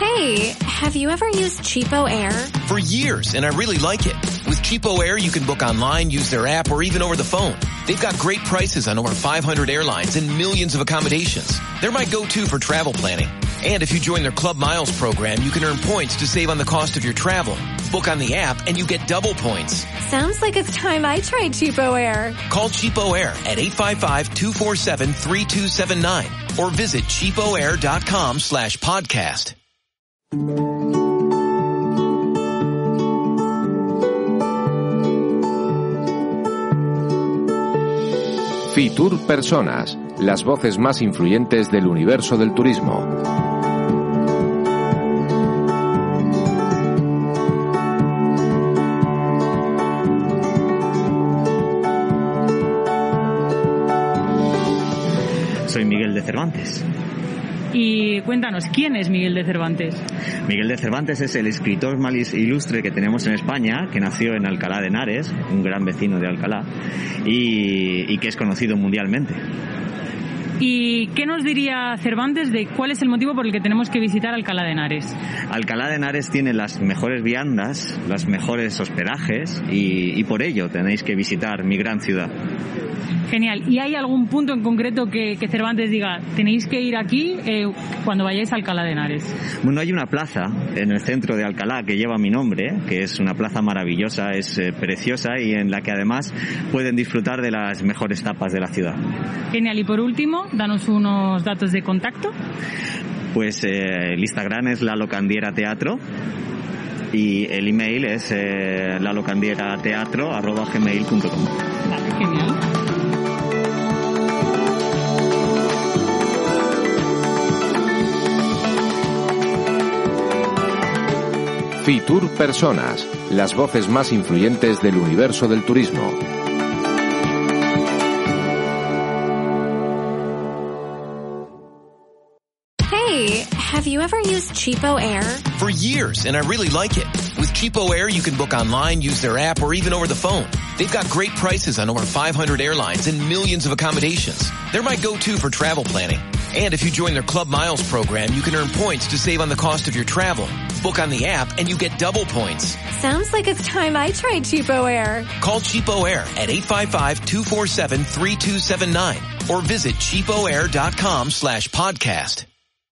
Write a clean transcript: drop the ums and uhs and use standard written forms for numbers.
Hey, have you ever used Cheapo Air? For years, and I really like it. With Cheapo Air, you can book online, use their app, or even over the phone. They've got great prices on over 500 airlines and millions of accommodations. They're my go-to for travel planning. And if you join their Club Miles program, you can earn points to save on the cost of your travel. Book on the app and you get double points. Sounds like it's time I tried Cheapo Air. Call Cheapo Air at 855-247-3279 or visit cheapoair.com/podcast. Fitur Personas, las voces más influyentes del universo del turismo. Soy Miguel de Cervantes. Y cuéntanos, ¿quién es Miguel de Cervantes? Miguel de Cervantes es el escritor más ilustre que tenemos en España, que nació en Alcalá de Henares, un gran vecino de Alcalá, y que es conocido mundialmente. ¿Y qué nos diría Cervantes de cuál es el motivo por el que tenemos que visitar Alcalá de Henares? Alcalá de Henares tiene las mejores viandas, los mejores hospedajes, y por ello tenéis que visitar mi gran ciudad. Genial. ¿Y hay algún punto en concreto que Cervantes diga, tenéis que ir aquí cuando vayáis a Alcalá de Henares? Bueno, hay una plaza en el centro de Alcalá que lleva mi nombre, que es una plaza maravillosa, es preciosa y en la que además pueden disfrutar de las mejores tapas de la ciudad. Genial. Y por último, danos unos datos de contacto. Pues el Instagram es La Locandiera Teatro y el email es lalocandierateatro@gmail.com. Vale, genial. Fitur Personas, las voces más influyentes del universo del turismo. Hey, have you ever used Cheapo Air? For years, and I really like it. With Cheapo Air, you can book online, use their app, or even over the phone. They've got great prices on over 500 airlines and millions of accommodations. They're my go-to for travel planning. And if you join their Club Miles program, you can earn points to save on the cost of your travel. Book on the app and you get double points. Sounds like it's time I tried Cheapo Air. Call Cheapo Air at 855-247-3279 or visit cheapoair.com/podcast.